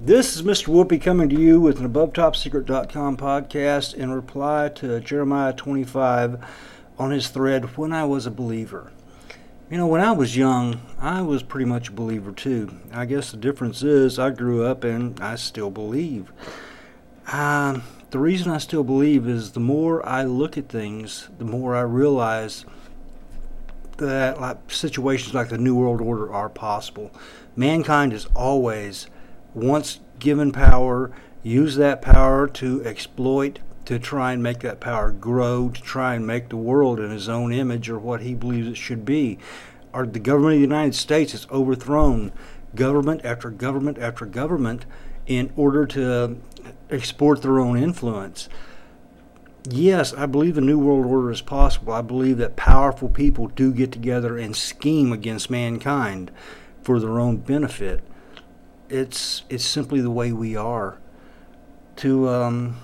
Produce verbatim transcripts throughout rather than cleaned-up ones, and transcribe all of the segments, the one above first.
This is Mister Whoopi coming to you with an above top secret dot com podcast in reply to Jeremiah twenty-five on his thread, When I Was a Believer. You know, when I was young, I was pretty much a believer too. I guess the difference is I grew up and I still believe. Um, the reason I still believe is the more I look at things, the more I realize that like, situations like the New World Order are possible. Mankind is always, once given power, use that power to exploit, to try and make that power grow, to try and make the world in his own image or what he believes it should be. Or the government of the United States has overthrown government after government after government in order to export their own influence. Yes, I believe the New World Order is possible. I believe that powerful people do get together and scheme against mankind for their own benefit. It's it's simply the way we are. To um,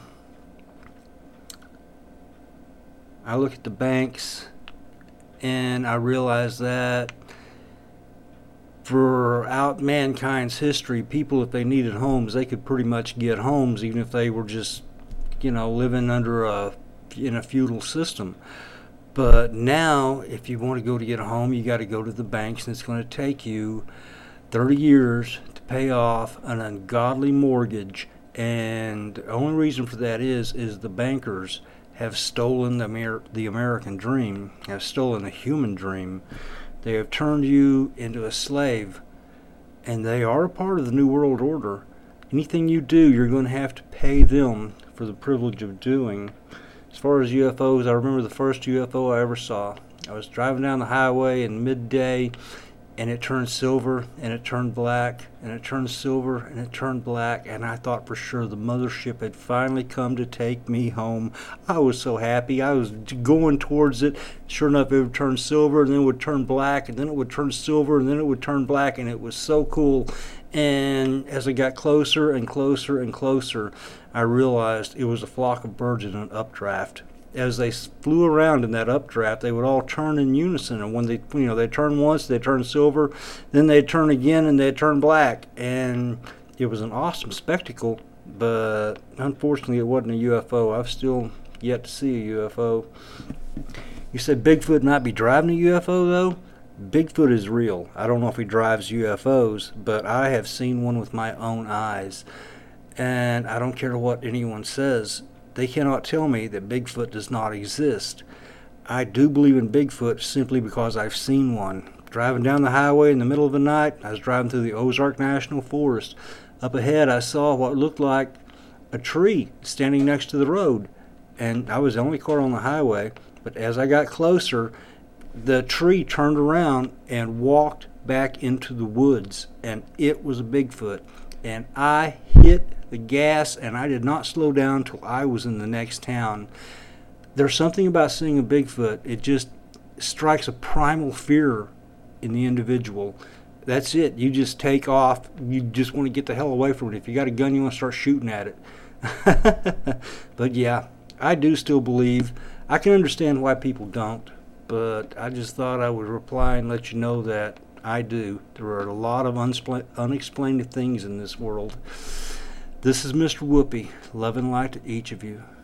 I look at the banks and I realize that throughout mankind's history, people, if they needed homes, they could pretty much get homes, even if they were just, you know, living under a in a feudal system. But now, if you want to go to get a home, you got to go to the banks, and it's going to take you thirty years to pay off an ungodly mortgage. And the only reason for that is is the bankers have stolen the, Amer- the American dream, have stolen the human dream. They have turned you into a slave, and they are a part of the New World Order. Anything you do, you're going to have to pay them for the privilege of doing. As far as U F Os, I remember the first U F O I ever saw. I was driving down the highway in midday, and it turned silver, and it turned black, and it turned silver, and it turned black, and I thought for sure the mothership had finally come to take me home. I was so happy. I was going towards it. Sure enough, it would turn silver, and then it would turn black, and then it would turn silver, and then it would turn black, and it was so cool. And as I got closer and closer and closer, I realized it was a flock of birds in an updraft. As they flew around in that updraft, they would all turn in unison. And when they, you know, they turn once, they turn silver, then they'd turn again, and they'd turn black. And it was an awesome spectacle, but unfortunately, it wasn't a U F O. I've still yet to see a U F O. You said Bigfoot might be driving a U F O, though? Bigfoot is real. I don't know if he drives U F Os, but I have seen one with my own eyes. And I don't care what anyone says. They cannot tell me that Bigfoot does not exist. I do believe in Bigfoot simply because I've seen one. Driving down the highway in the middle of the night, I was driving through the Ozark National Forest. Up ahead, I saw what looked like a tree standing next to the road. And I was the only car on the highway. But as I got closer, the tree turned around and walked back into the woods. And it was a Bigfoot. And I hit the gas, and I did not slow down till I was in the next town. There's something about seeing a Bigfoot. It just strikes a primal fear in the individual. That's it. You just take off. You just want to get the hell away from it. If you got a gun, you want to start shooting at it. But yeah, I do still believe. I can understand why people don't, but I just thought I would reply and let you know that I do. There are a lot of unspl- unexplained things in this world. This is Mister Whoopi. Love and light to each of you.